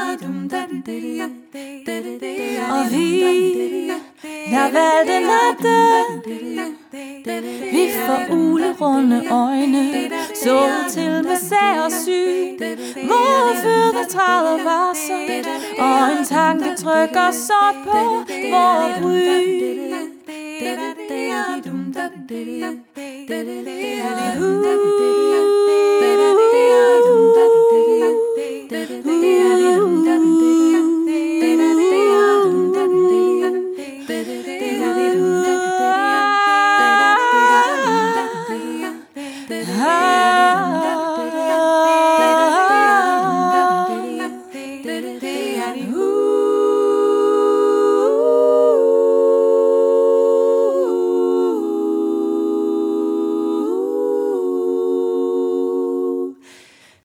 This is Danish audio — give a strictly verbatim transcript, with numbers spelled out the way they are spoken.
Og vi, der valgte natten, vi får ulerunde øjne, så til med sag og syn, hvor fødder træder varsomt, og en tanke trykker så på vor bryn. Uh